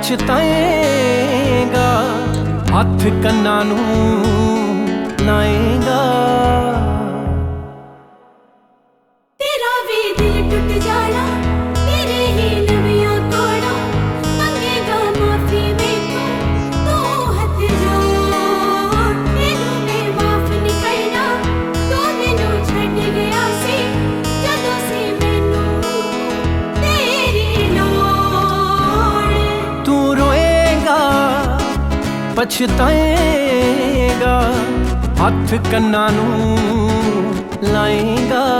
ਪਛਤਾਏਗਾ, ਹੱਥ ਕੰਨਾਂ ਨੂੰ ਲਾਏਗਾ। ਤੇਰਾ ਵੀ ਦਿਲ ਟੁੱਟ ਜਾਣਾ, ਤੇਰੇ ਹੀ ਨਵੀਆਂ ਕੋੜਾਂ ਮੰਗੇਗਾ ਮਾਫੀ ਮੈਥੋਂ, ਤੂੰ ਹੱਥ ਜੋੜ। ਤੈਨੂੰ ਮੈਂ ਮਾਫ ਨਹੀਂ ਕਰਨਾ, ਤੂੰ ਮੈਨੂੰ ਛੱਡ ਗਿਆ ਸੀ ਜਦੋਂ ਸੀ ਮੈਨੂੰ ਤੇਰੀ ਲੋੜ। ਤੂੰ ਰੋਏਗਾ, ਪਛਤਾਏਗਾ, ਹੱਥ ਕੰਨਾਂ ਨੂੰ ਲਾਏਗਾ।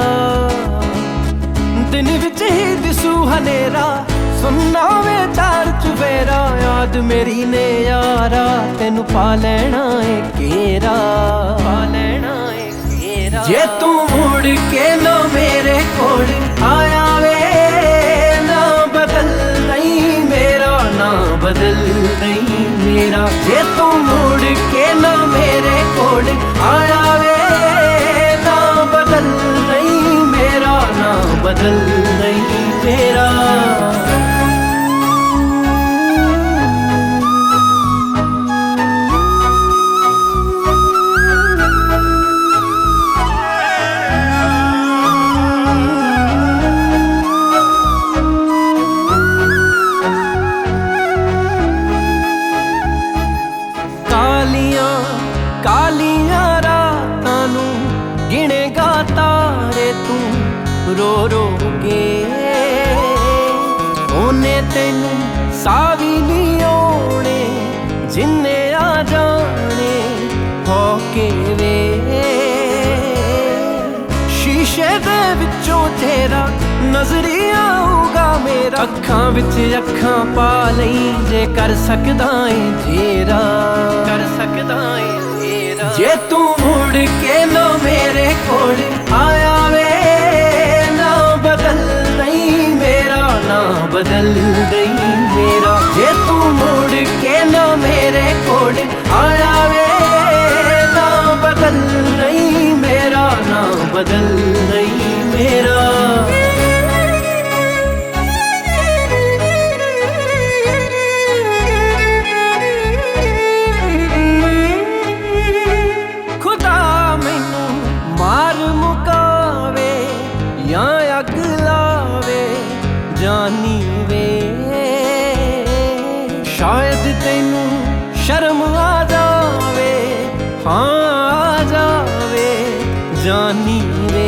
ਦਿਨ ਵਿੱਚ ਹੀ ਦਿਸੂ ਹਨੇਰਾ, ਸੁਣਨਾ ਵੇ ਚਾਰ ਚੁਫੇਰਾ। ਯਾਦ ਮੇਰੀ ਨੇ ਯਾਰਾ, ਤੈਨੂੰ ਪਾ ਲੈਣਾ ਏ ਘੇਰਾ, ਪਾ ਲੈਣਾ ਏ ਘੇਰਾ। ਜੇ ਤੂੰ ਮੁੜ ਕੇ ਨਾ ਮੇਰੇ ਕੋਲ ਆਇਆ ਵੇ, ਨਾ ਬਦਲ ਨਹੀਂ ਮੇਰਾ, ਨਾ ਬਦਲ ਨਹੀਂ ਮੇਰਾ। ਜੇ ਤੂੰ ਮੁੜ ਕੇ ਨਾ ਮੇਰੇ ਕੋਲ ਆਇਆ ਵੇ, ਨਾ ਬਦਲ ਨਹੀਂ ਮੇਰਾ, ਨਾ ਬਦਲ ਨਹੀਂ ਮੇਰਾ। ਕਾਲੀਆਂ ਰਾਤਾਂ ਨੂੰ ਗਿਣੇਗਾ ਤਾਰੇ ਤੂੰ ਰੋ ਰੋ ਕੇ। ਉਹਨੇ ਤੈਨੂੰ ਸਾਹ ਵੀ ਨਹੀਂ ਆਉਣੇ, ਜਿੰਨੇ ਆ ਜਾਣੇ ਹੋ ਕੇ ਵੇ। ਸ਼ੀਸ਼ੇ ਦੇ ਵਿੱਚੋਂ ਤੇਰਾ ਨਜ਼ਰੀ ਆਊਗਾ ਮੇਰਾ, ਅੱਖਾਂ ਵਿੱਚ ਅੱਖਾਂ ਪਾ ਲਈ ਜੇ ਕਰ ਸਕਦਾ ਏ ਤੇਰਾ, ਕਰ ਸਕਦਾ ਏ ਤੇਰਾ। ਜੇ ਤੂੰ ਮੁੜ ਕੇ ਨਾ ਮੇਰੇ ਕੋਲ ਆਇਆ ਵੇ, ਨਾ ਬਦਲ ਨਹੀਂ ਮੇਰਾ, ਨਾ ਬਦਲ ਨਹੀਂ ਮੇਰਾ। ਜੇ ਤੂੰ ਮੁੜ ਕੇ ਨਾ ਮੇਰੇ ਕੋਲ ਆਇਆ ਵੇ, ਨਾ ਬਦਲ ਨਹੀਂ ਮੇਰਾ, ਨਾ ਬਦਲ ਨਹੀਂ ਮੇਰਾ। ਅੱਗ ਲਾਵੇ ਜਾਨੀ ਵੇ, ਸ਼ਾਇਦ ਤੈਨੂੰ ਸ਼ਰਮ ਆ ਜਾਵੇ, ਹਾਂ ਆ ਜਾਵੇ ਜਾਨੀ ਵੇ।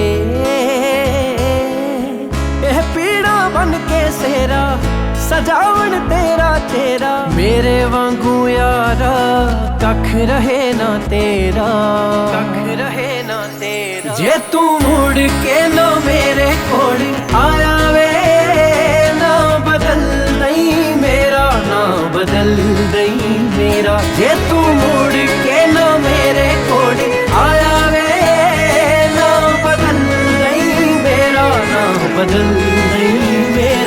ਇਹ ਪੀੜਾ ਬਣ ਕੇ ਸੇਰਾ ਸਜਾਵਣ ਤੇਰਾ ਚਿਹਰਾ, ਮੇਰੇ ਵਾਂਗੂ ਯਾਰਾ ਕੱਖ ਰਹੇ ਨਾ ਤੇਰਾ, ਕੱਖ ਰਹੇ ਨਾ ਤੇਰਾ। ਜੇ ਤੂੰ ਮੁੜ ਕੇ ਨਾ ਮੇਰੇ ਕੋਲ ਆਇਆ ਵੇ, ਨਾ ਬਦਲ ਨਹੀਂ ਮੇਰਾ, ਨਾ ਬਦਲ ਨਹੀਂ ਮੇਰਾ। ਜੇ ਤੂੰ ਮੁੜ ਕੇ ਨਾ ਮੇਰੇ ਕੋਲ ਆਇਆ ਵੇ, ਨਾ ਬਦਲ ਨਹੀਂ ਮੇਰਾ, ਨਾ ਬਦਲ ਨਹੀਂ ਮੇਰਾ।